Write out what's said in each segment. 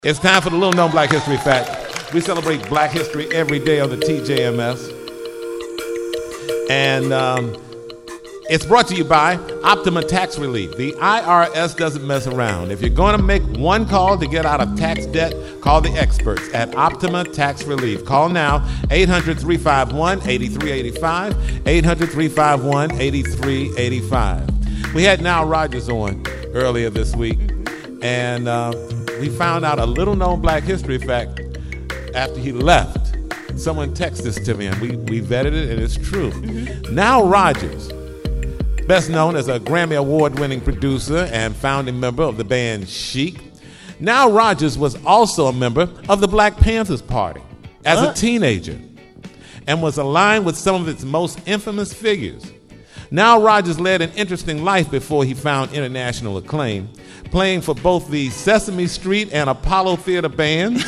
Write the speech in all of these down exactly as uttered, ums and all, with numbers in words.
It's time for the Little Known Black History Fact. We celebrate Black history every day on the T J M S. And um, it's brought to you by Optima Tax Relief. The I R S doesn't mess around. If you're going to make one call to get out of tax debt, call the experts at Optima Tax Relief. Call now, eight hundred, three five one, eight three eight five, eight hundred, three five one, eight three eight five. We had Nile Rodgers on earlier this week, and uh, we found out a little-known Black history fact after he left. Someone texted this to me, and we, we vetted it, and it's true. Mm-hmm. Nile Rodgers, best known as a Grammy Award-winning producer and founding member of the band Chic, Nile Rodgers was also a member of the Black Panthers Party as what? a teenager and was aligned with some of its most infamous figures. Nile Rodgers led an interesting life before he found international acclaim, playing for both the Sesame Street and Apollo Theater bands.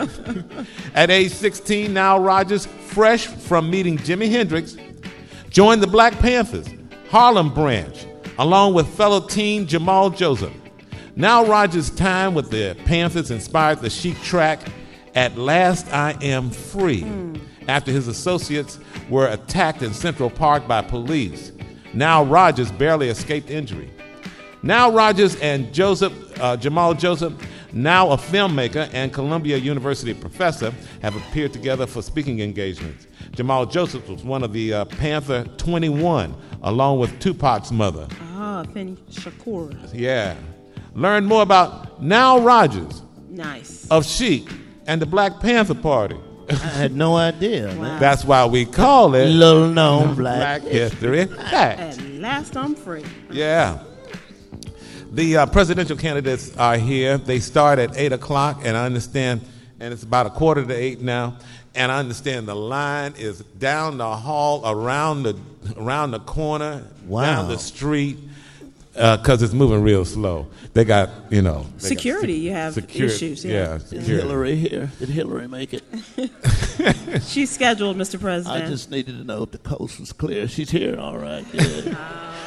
At age sixteen, Nile Rodgers, fresh from meeting Jimi Hendrix, joined the Black Panthers Harlem branch, along with fellow teen Jamal Joseph. Nile Rodgers' time with the Panthers inspired the Chic track, "At Last I Am Free," mm. after his associates were attacked in Central Park by police. Nile Rodgers barely escaped injury. Nile Rodgers and Joseph, uh, Jamal Joseph, now a filmmaker and Columbia University professor, have appeared together for speaking engagements. Jamal Joseph was one of the uh, Panther twenty-one, along with Tupac's mother. Ah, Penny Shakur. Yeah. Learn more about Nile Rodgers. Nice. Of Chic and the Black Panther Party. I had no idea. Wow. Man. That's why we call it Little Known Black, Black History Fact. At last I'm free. Yeah. The uh, presidential candidates are here. They start at eight o'clock, and I understand, and it's about a quarter to eight now, and I understand the line is down the hall, around the around the corner, wow. down the street, because uh, it's moving real slow. They got, you know. Security, got, you have security, issues. Yeah, yeah Is security. Hillary here? Did Hillary make it? She's scheduled, Mister President. I just needed to know if the coast was clear. She's here, all right. Good.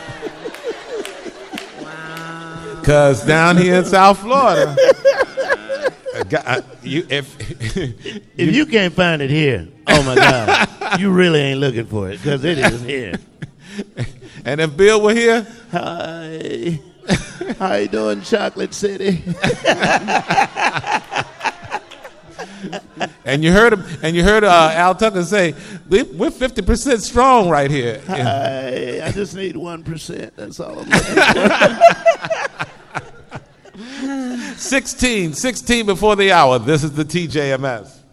Because down here in South Florida, uh, you, if, if you, you can't find it here, oh my God, you really ain't looking for it, because it is here. And if Bill were here, hi, how you doing, Chocolate City? And you heard him, and you heard uh, Al Tucker say, we, "We're fifty percent strong right here." Hi, I just need one percent. That's all I'm looking for. sixteen, sixteen before the hour. This is the T J M S.